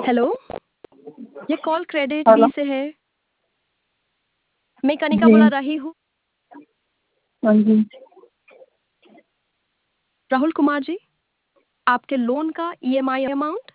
Hello, ये call credit B hello. से है। मैं कनिका जी। बुला रही हूँ। हाँ जी। राहुल कुमार जी, आपके लोन का ईएमआई अमाउंट